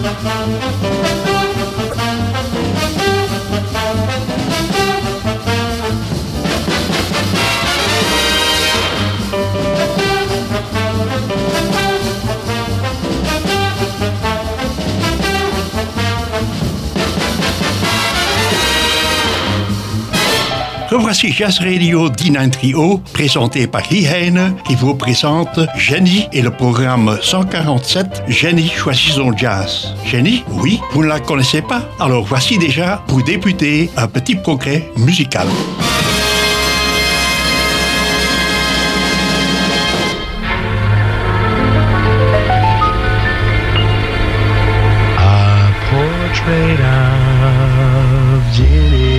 Revoici Jazz Radio D930, présenté par Guy Heine, qui vous présente Jenny et le programme 147 Jenny choisit son jazz. Jenny, oui, vous ne la connaissez pas? Alors voici déjà, pour débuter, un petit progrès musical. A portrait of Jenny,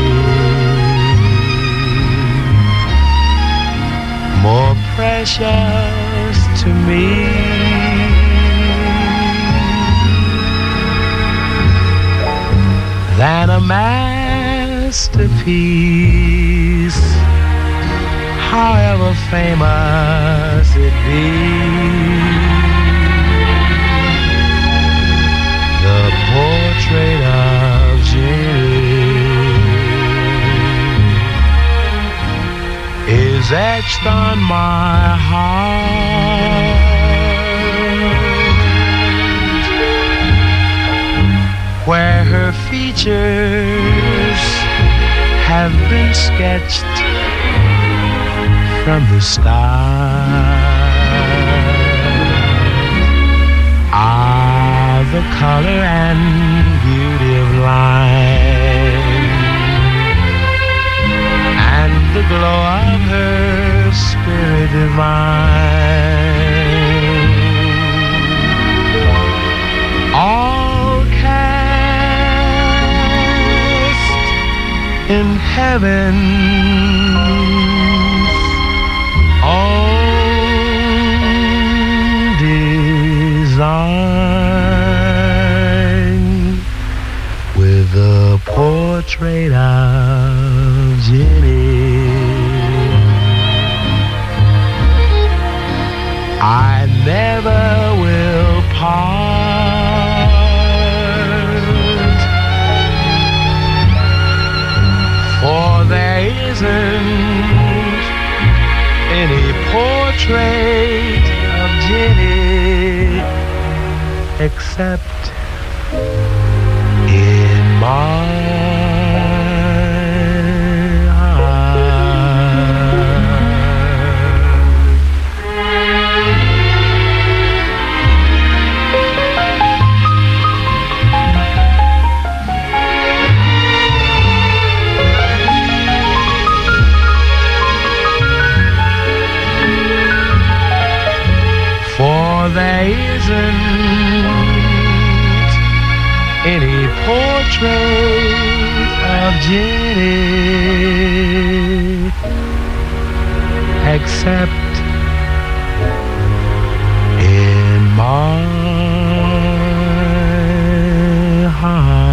more precious to me than a masterpiece, however famous it be. The portrait of Jenny is etched on my heart, where her features have been sketched from the start. Ah, the color and beauty of line, and the glow of her spirit divine, all cast in heaven's own design, with a portrait of Jenny. I never will part, for there isn't any portrait of Jenny except in my there isn't any portrait of Jenny except in my heart.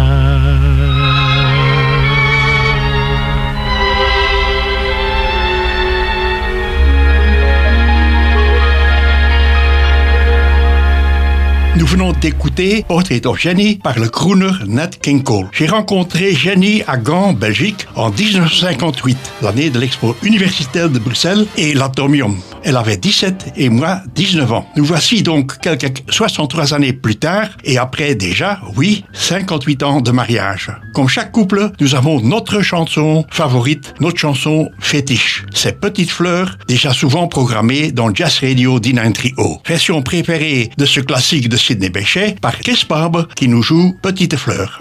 Nous venons d'écouter Portrait of Jenny par le crooner Nat King Cole. J'ai rencontré Jenny à Gand, Belgique, en 1958, l'année de l'expo universitaire de Bruxelles et l'Atomium. Elle avait 17 et moi 19 ans. Nous voici donc quelques 63 années plus tard et après déjà, oui, 58 ans de mariage. Comme chaque couple, nous avons notre chanson favorite, notre chanson fétiche. Ces petites fleurs, déjà souvent programmées dans Jazz Radio D930. Version préférée de ce classique de Sidney Bechet par Chris Barber qui nous joue Petites fleurs.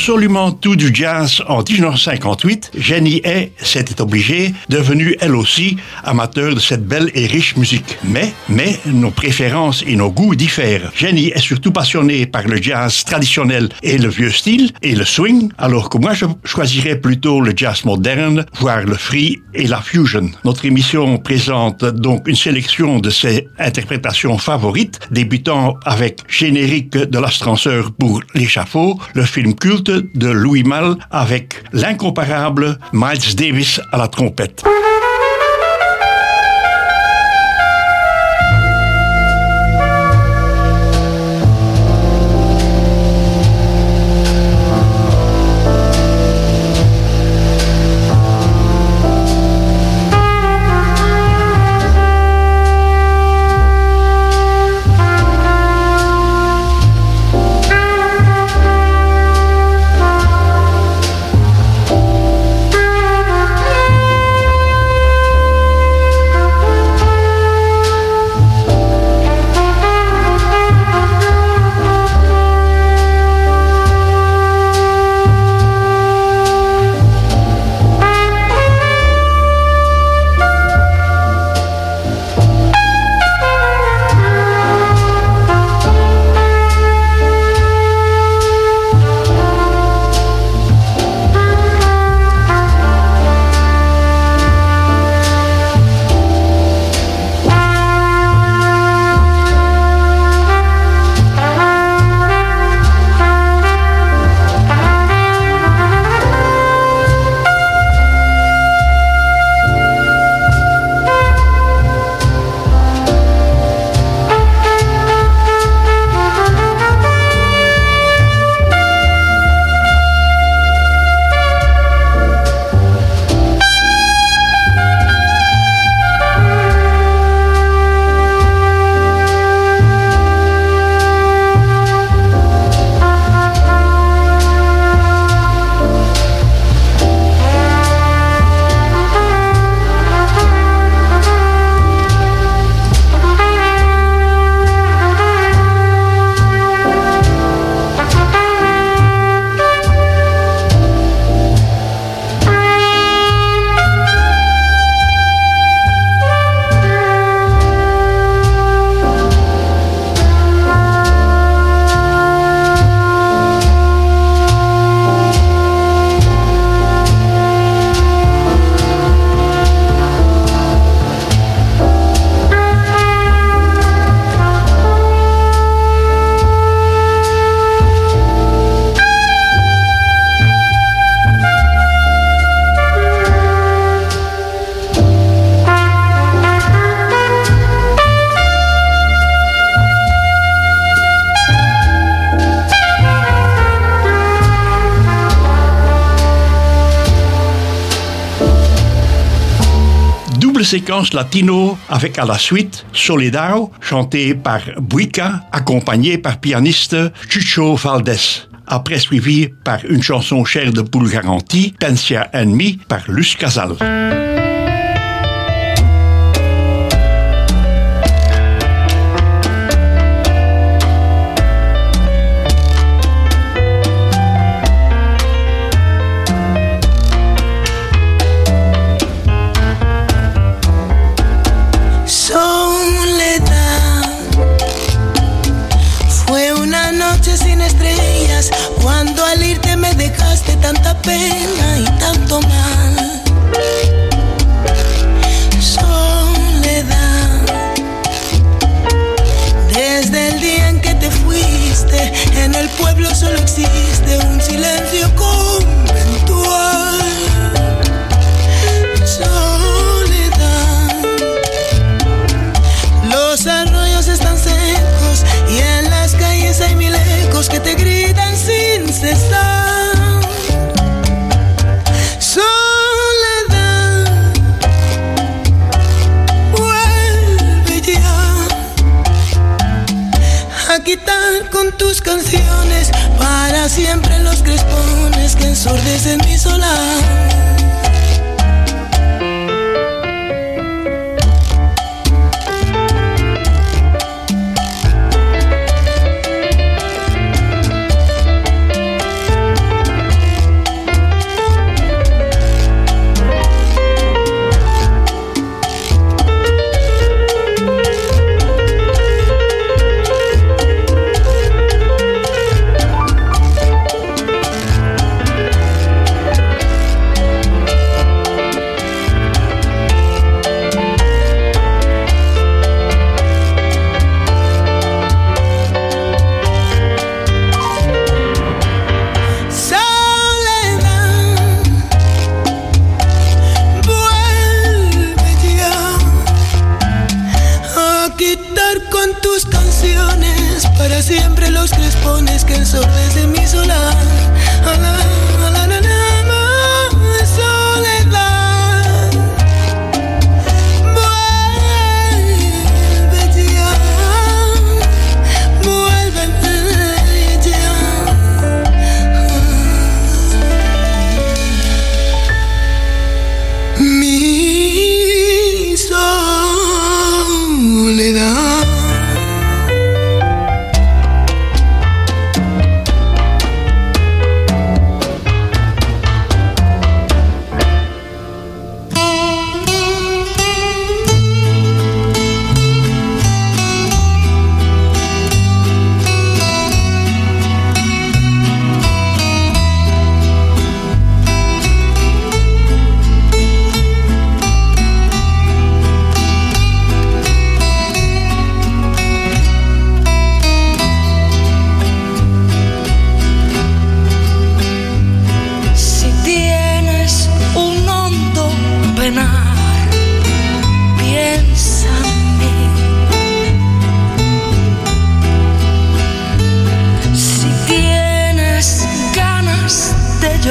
absolument tout du jazz en 1958, Jenny est, c'était obligé, devenue elle aussi amateur de cette belle et riche musique. Mais nos préférences et nos goûts diffèrent. Jenny est surtout passionnée par le jazz traditionnel et le vieux style et le swing, alors que moi je choisirais plutôt le jazz moderne, voire le free et la fusion. Notre émission présente donc une sélection de ses interprétations favorites, débutant avec Générique de l'ascenseur pour l'échafaud, le film culte de Louis Malle avec l'incomparable Miles Davis à la trompette. Séquence latino avec à la suite Soledad, chanté par Buica, accompagné par pianiste Chucho Valdés. Après suivi par une chanson chère de Poule Garantie, Pensia and Me par Luz Casal. Cuando al irte me dejaste tanta pena y tanto mal. Soledad, desde el día en que te fuiste, en el pueblo solo existe un silencio conventual. Soledad, los arroyos están secos y en las calles hay mil ecos que te gritan sin cesar. Soledad, vuelve ya a quitar con tus canciones para siempre los crespones que ensordecen mi solar.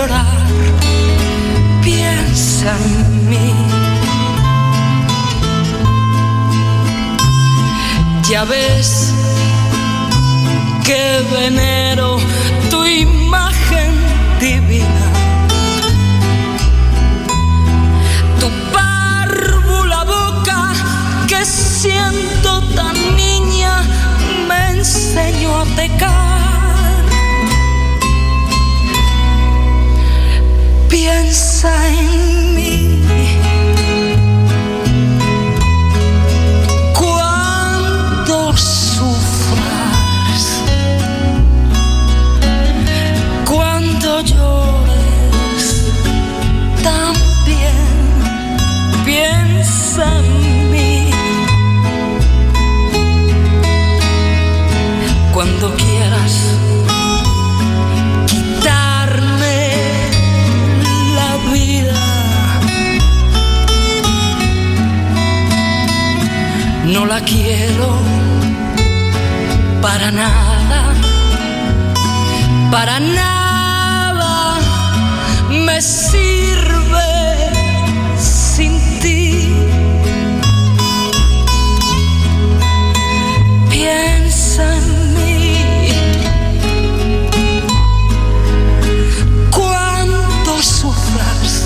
llorar, piensa en mí. Ya ves que venero tu imagen divina, tu párvula boca que siendo tan niña me enseñó a pecar. Piensa en mí. Cuando sufras, cuando llores, también piensa en mí. Cuando quieras quitarme la vida, no la quiero para nada, para nada me sirve sin ti. Piensa en mí. Cuando sufras,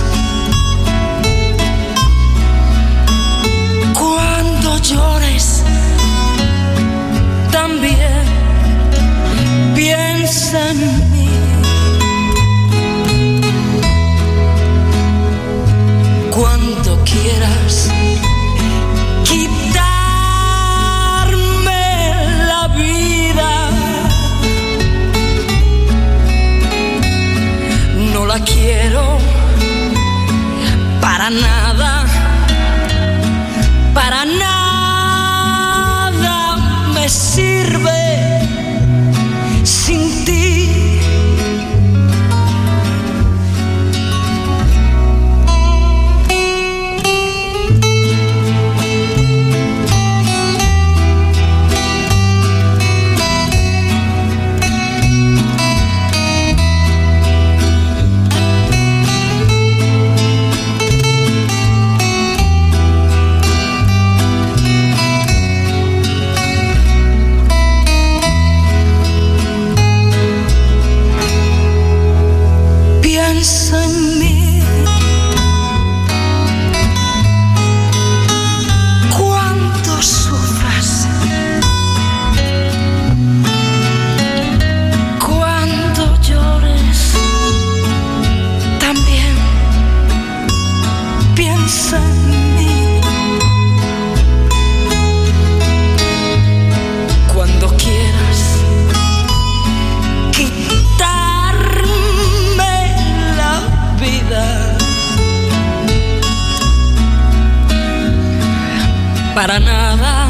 cuando llores, también piensa en mí. Cuando quieras quitarme la vida, no la quiero para nada, para nada me sirve sin ti. Piensa en mí. Cuando sufras, cuando llores, también piensa en mí. Cuando quieras quitarme la vida, para nada,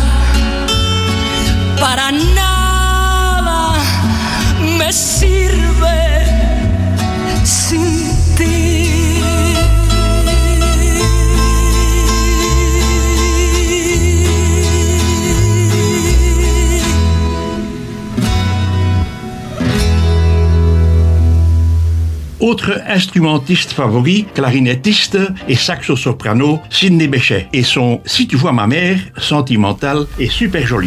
para nada me sirve sin ti. Autre instrumentiste favori, clarinettiste et saxo-soprano, Sidney Bechet. Et son « Si tu vois ma mère » sentimental est super joli.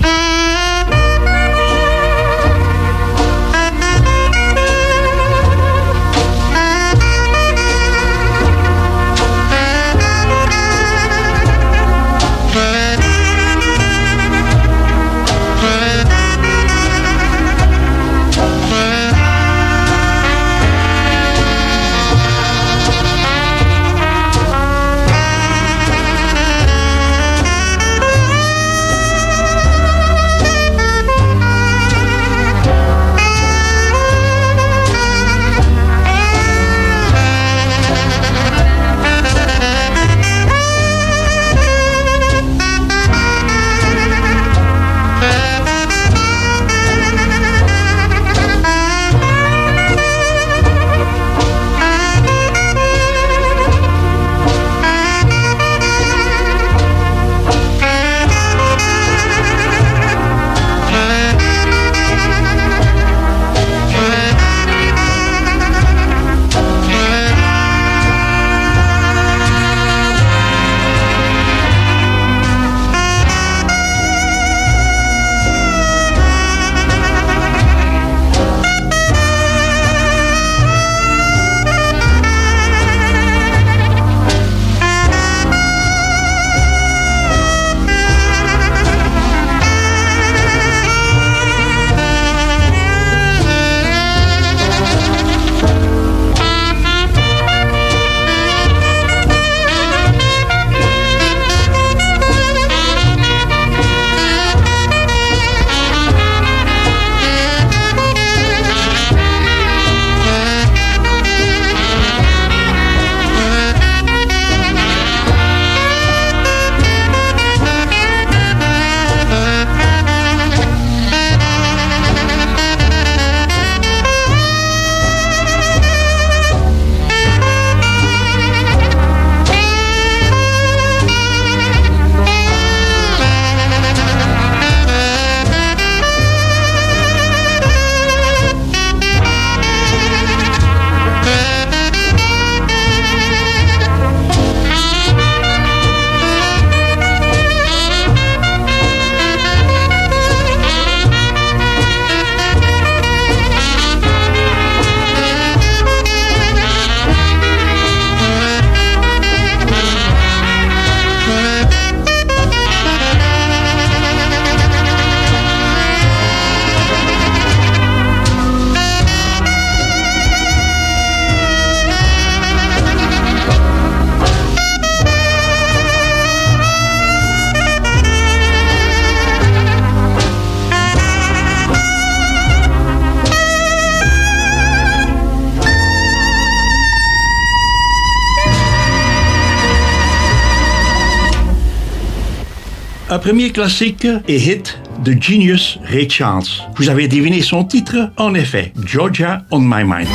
Un premier classique et hit de Genius Ray Charles. Vous avez deviné son titre? En effet, Georgia on My Mind.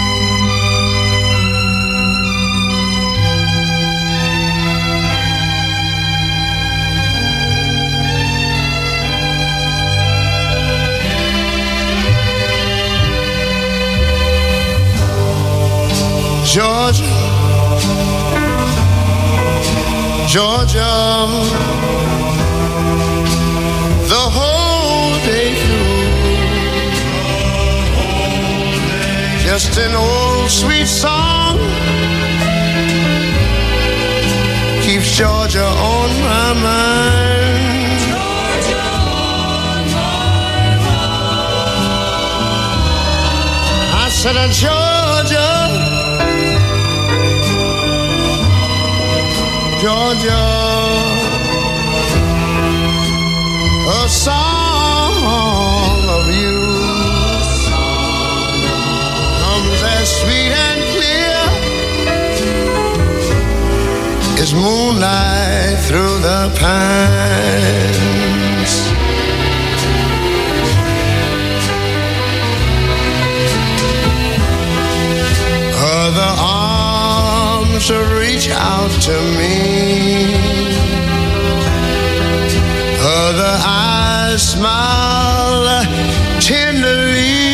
Georgia, Georgia, the whole day through, just an old sweet song keeps Georgia on my mind. Georgia on my mind. I said, Georgia, Georgia, a song of you comes as sweet and clear as moonlight through the pines. Other arms reach out to me, other eyes smile tenderly.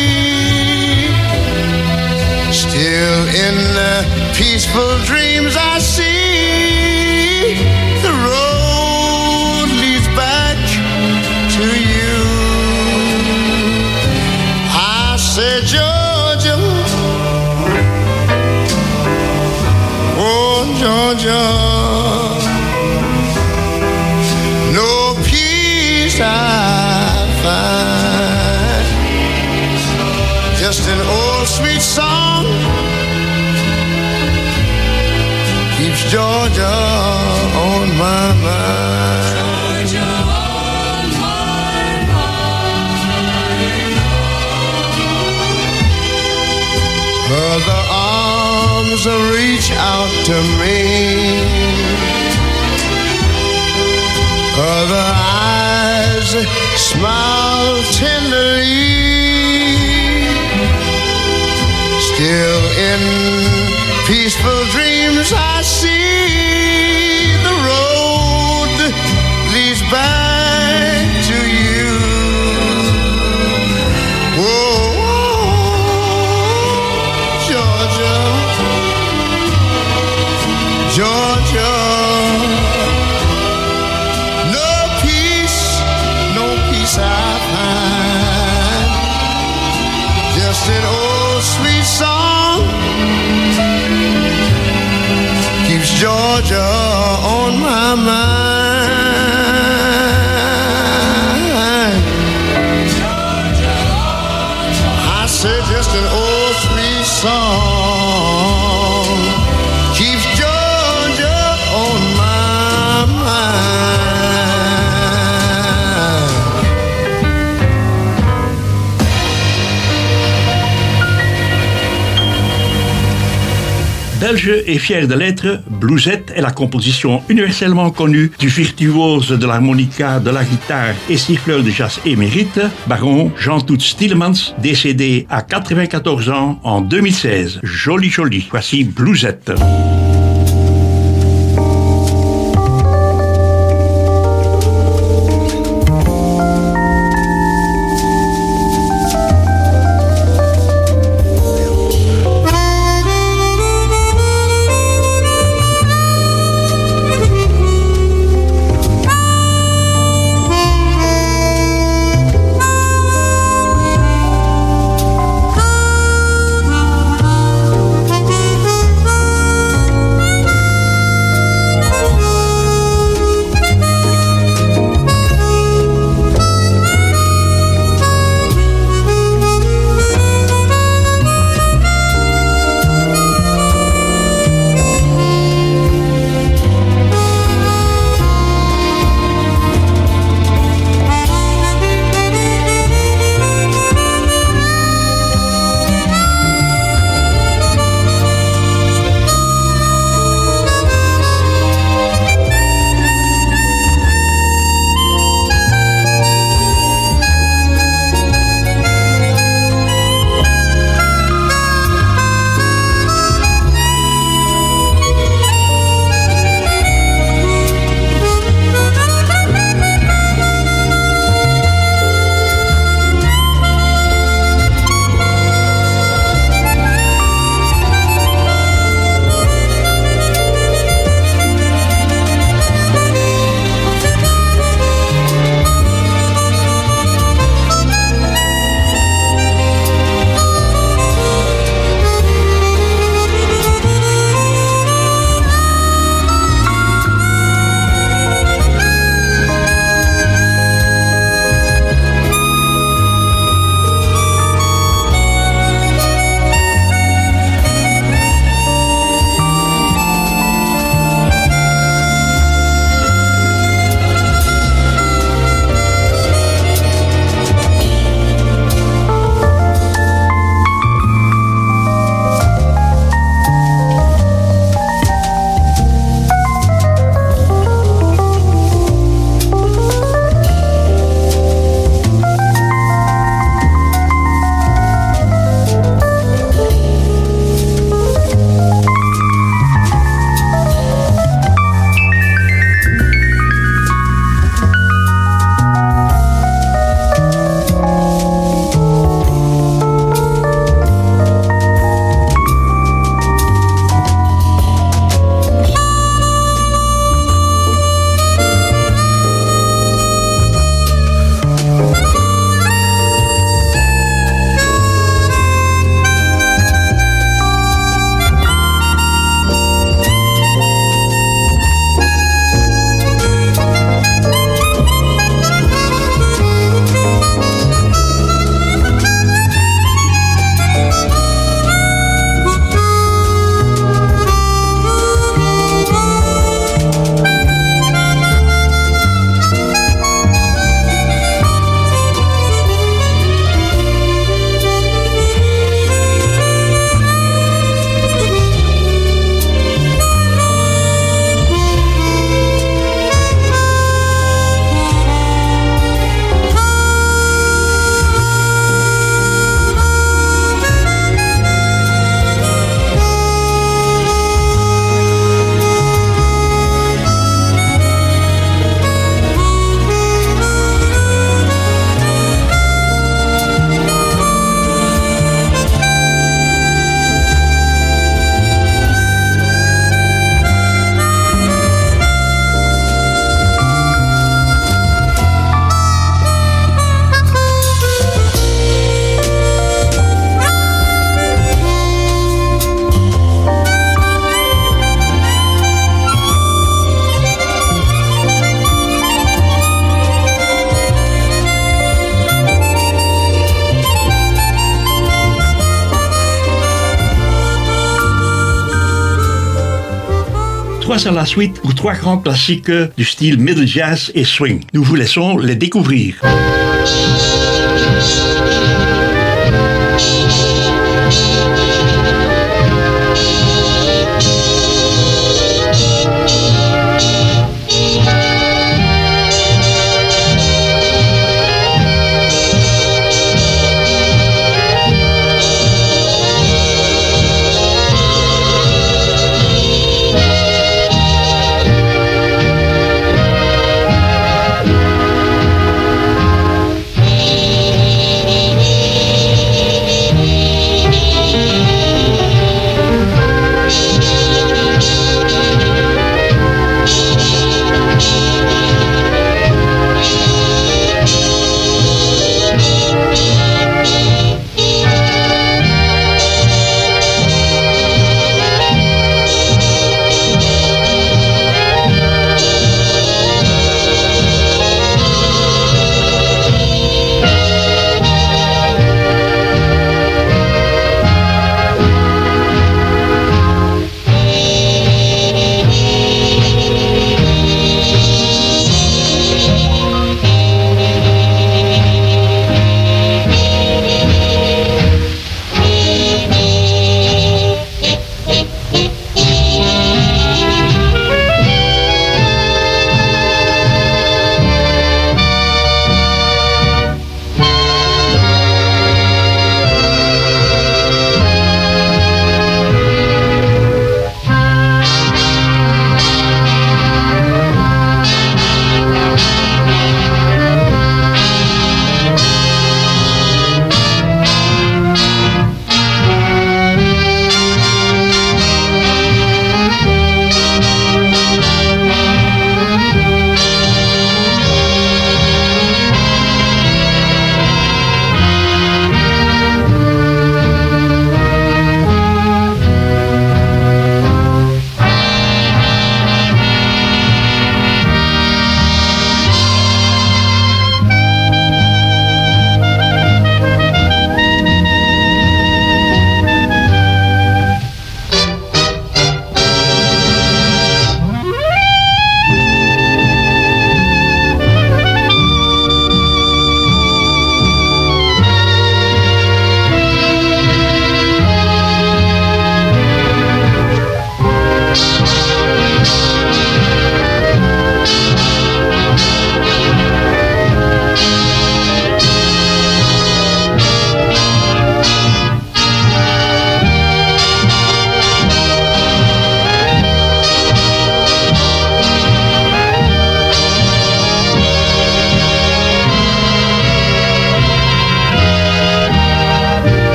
Still in the peaceful dreams I see, the road leads back to you. I said, Georgia, oh Georgia, no peace I find, just an old sweet song keeps Georgia on my mind. Georgia on my mind. Other arms reach out to me, other eyes smile tenderly. Still in peaceful dreams I see, the road leads back to you. Whoa, Georgia, Georgia, no peace I find, just an old sweet song keeps Georgia on my mind. I said just an old sweet song keeps Georgia on my mind. Belge et fier de l'être, Bluesette est la composition universellement connue du virtuose de l'harmonica, de la guitare et siffleur de jazz émérite, baron Jean-Todt Tielemans, décédé à 94 ans en 2016. Joli joli, voici Bluesette. fois à la suite pour 3 grands classiques du style middle jazz et swing. Nous vous laissons les découvrir.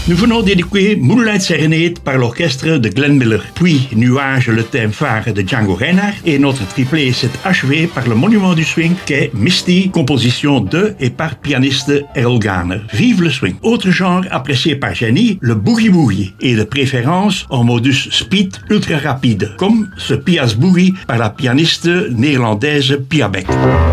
Nous venons d'écouter Moonlight Serenade par l'orchestre de Glenn Miller, puis Nuage, le thème phare de Django Reinhardt, et notre triplé s'est achevé par le monument du swing qu'est Misty, composition de et par pianiste Errol Garner. Vive le swing! Autre genre apprécié par Jenny, le boogie-boogie, et de préférence en modus speed ultra rapide, comme ce Pia's Boogie par la pianiste néerlandaise Pia Beck.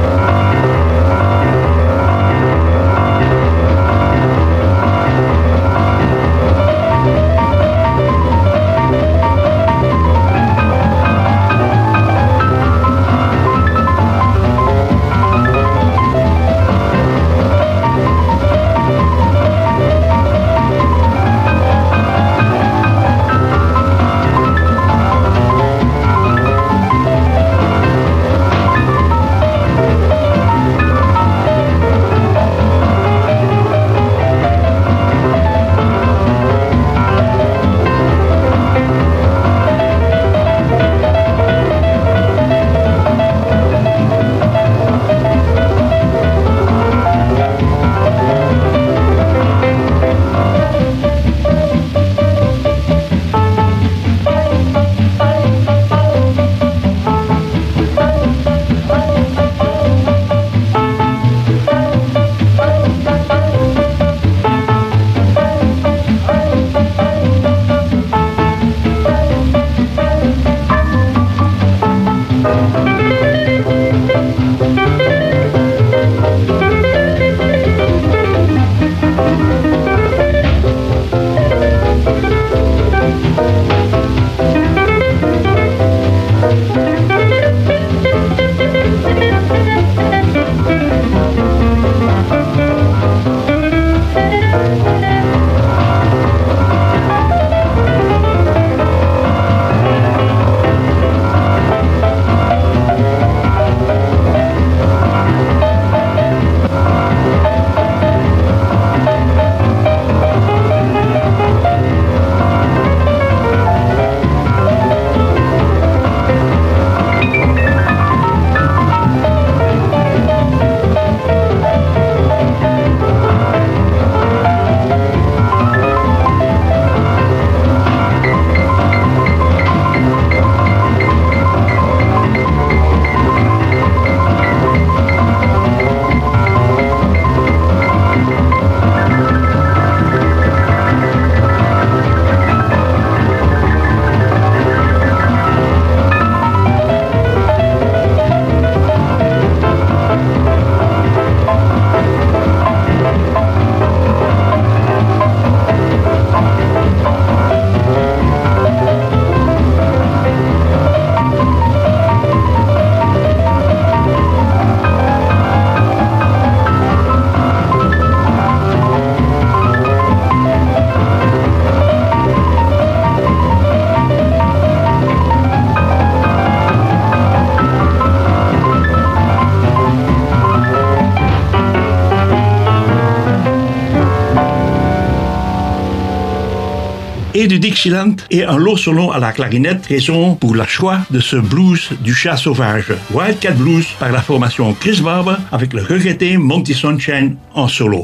Et du Dixieland et un lot solo à la clarinette, raison pour le choix de ce blues du chat sauvage, Wildcat Blues par la formation Chris Barber avec le regretté Monty Sunshine en solo.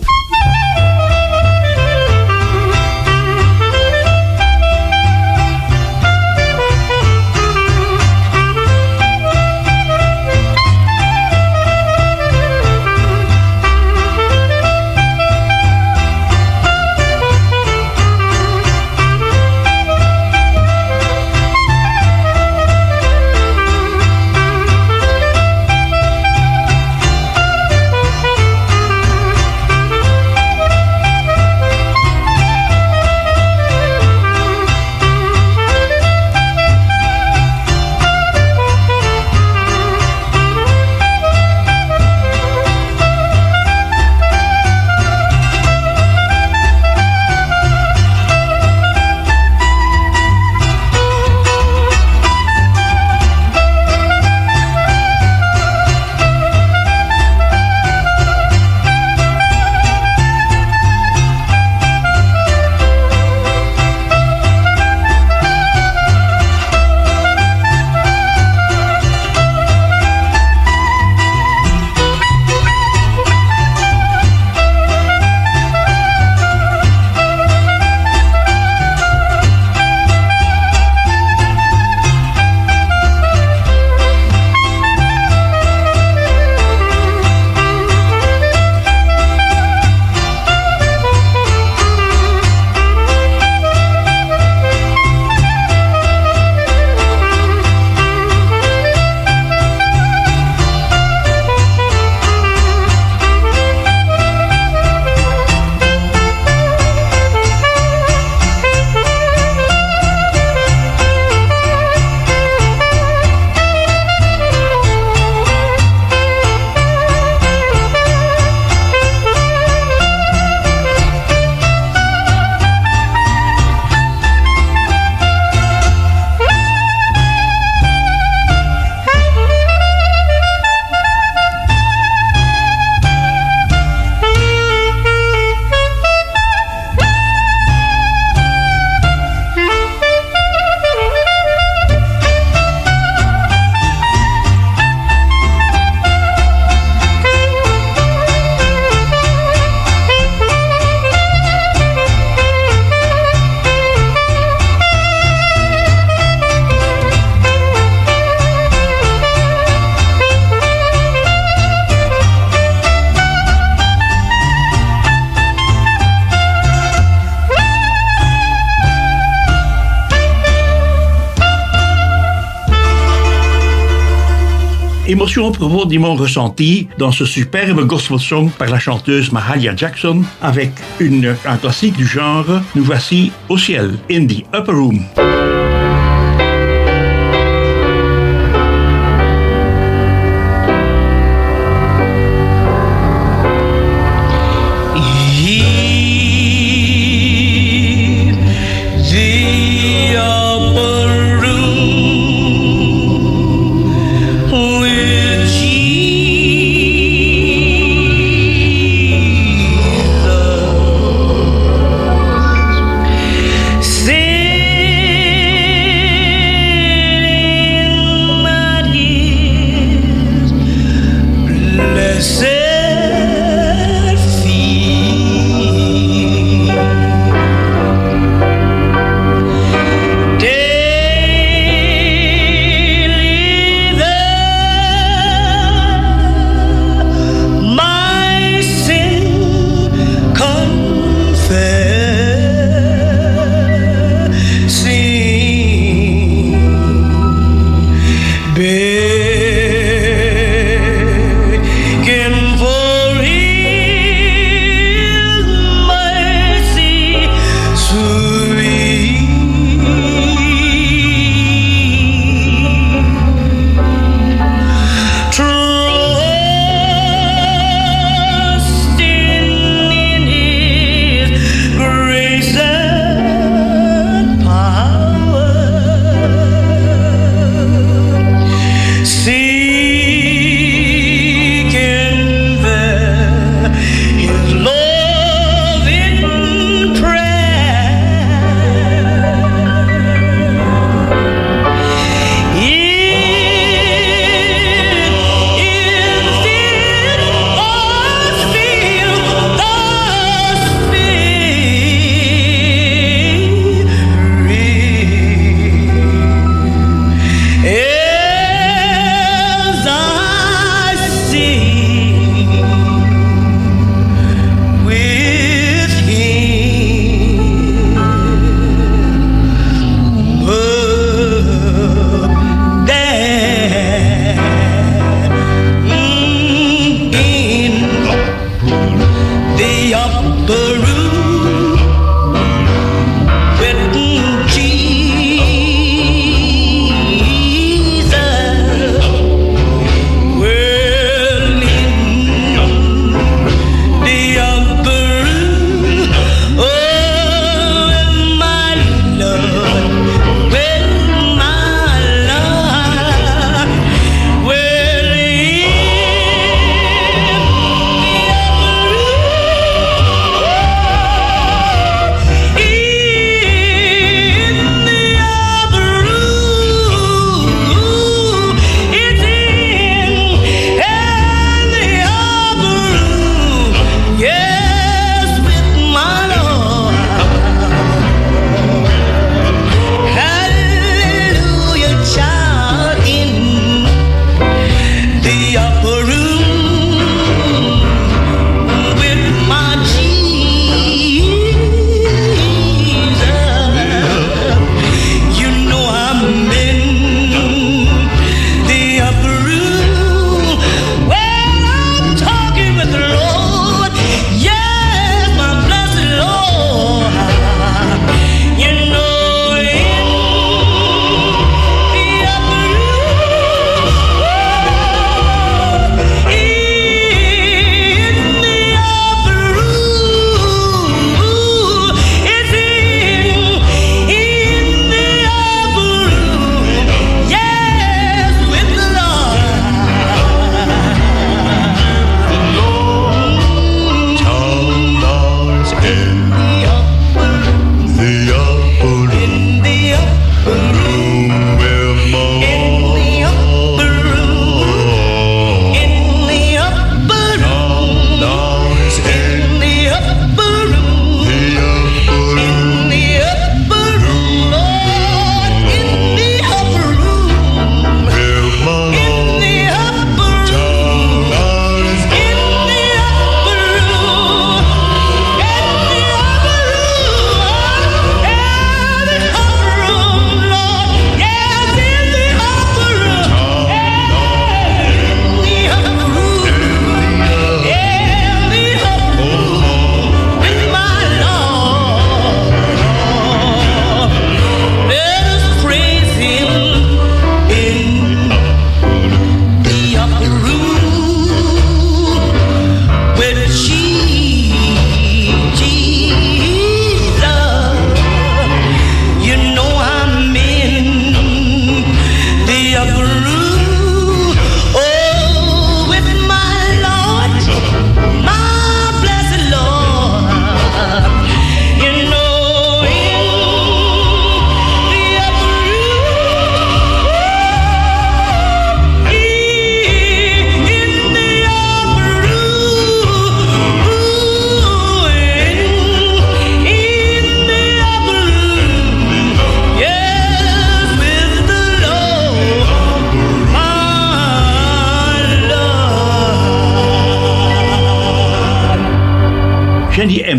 Émotion profondément ressentie dans ce superbe gospel song par la chanteuse Mahalia Jackson avec un classique du genre. Nous voici au ciel, in the upper room. Say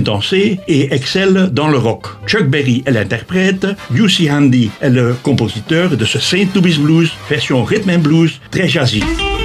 danser et excelle dans le rock. Chuck Berry est l'interprète, U.C. Handy est le compositeur de ce St. Louis Blues, version rhythm and blues très jazzy.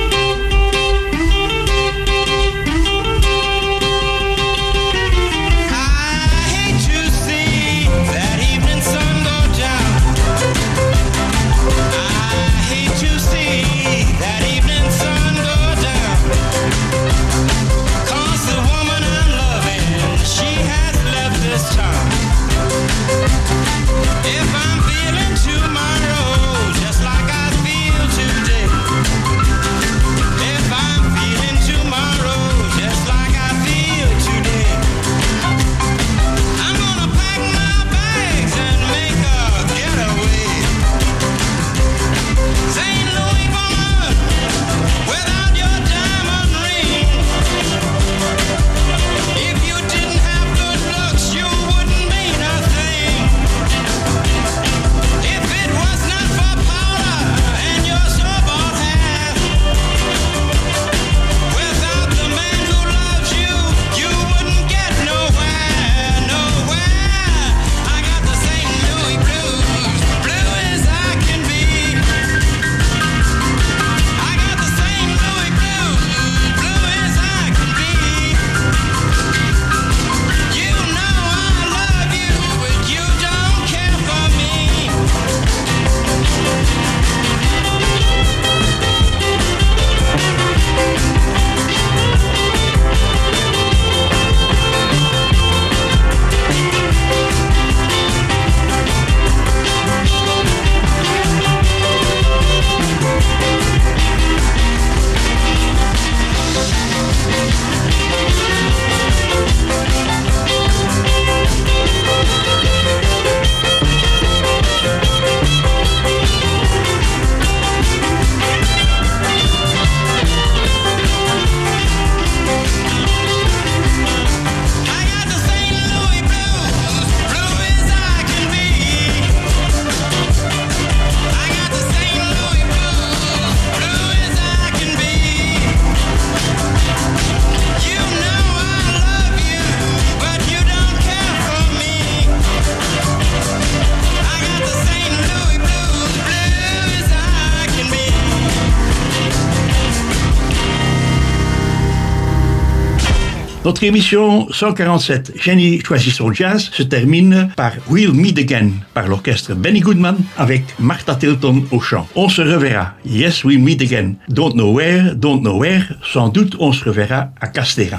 Notre émission 147, Jenny choisit son jazz, se termine par We'll Meet Again, par l'orchestre Benny Goodman avec Martha Tilton au chant. On se reverra, Yes We'll Meet Again, Don't Know Where, sans doute on se reverra à Castera.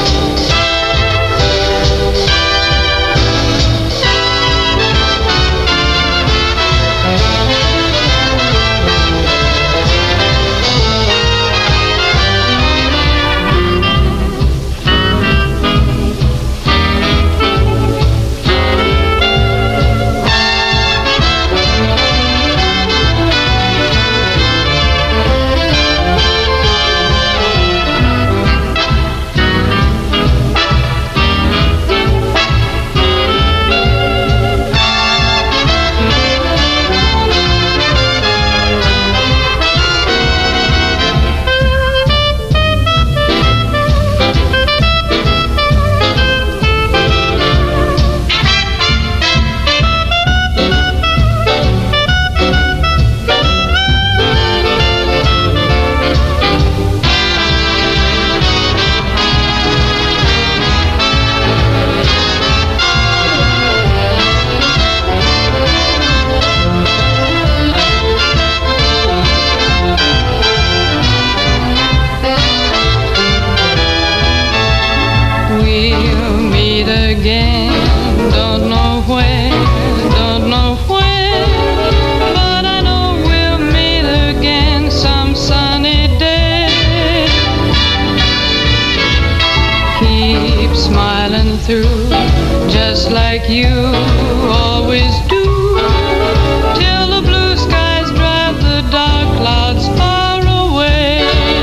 Through, just like you always do, till the blue skies drive the dark clouds far away.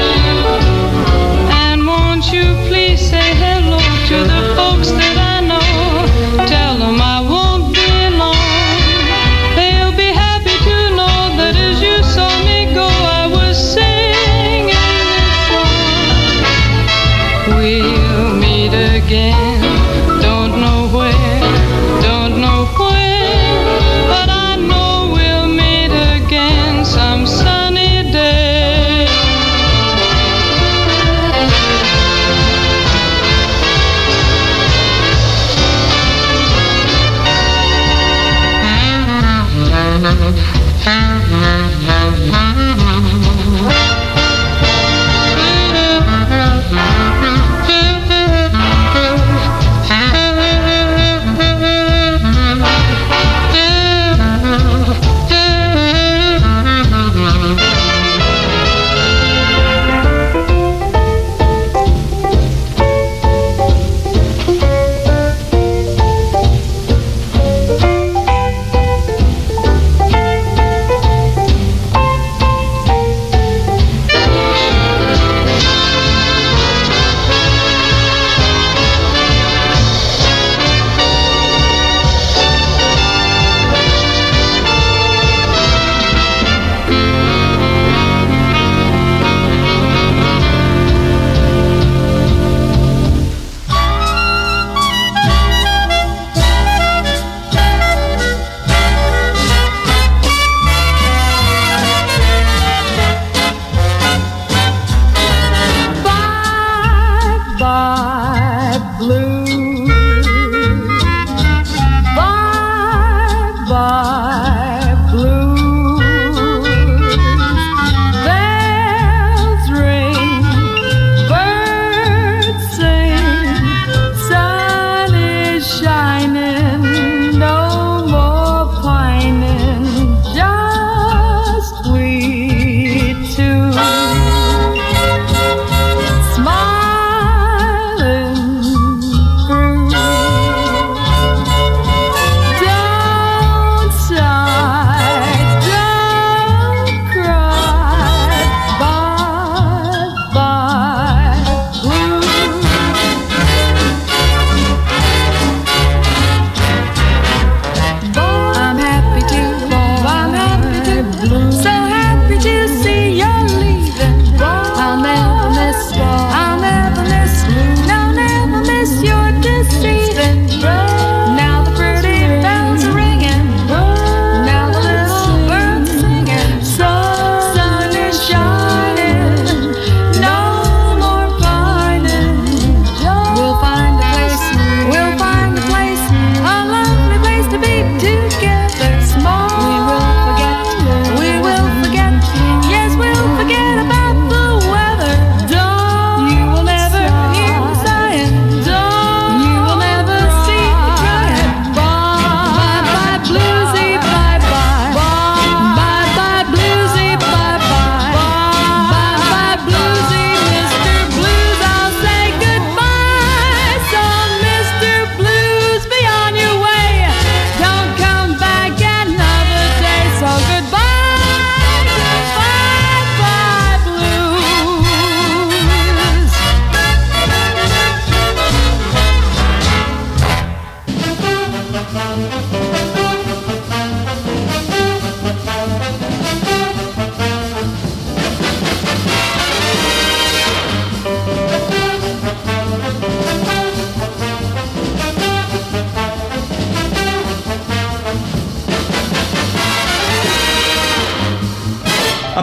And won't you please say hello to the folks that I know? Tell them I won't be long. They'll be happy to know that as you saw me go, I was singing this song. We'll meet again. Don't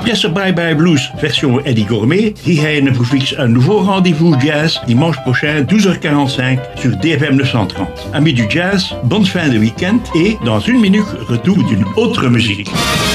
Après ce Bye Bye Blues version Eddie Gourmet, Hihane vous fixe un nouveau rendez-vous jazz dimanche prochain 12h45 sur DFM 930. Amis du jazz, bonne fin de week-end et dans une minute, retour d'une autre musique.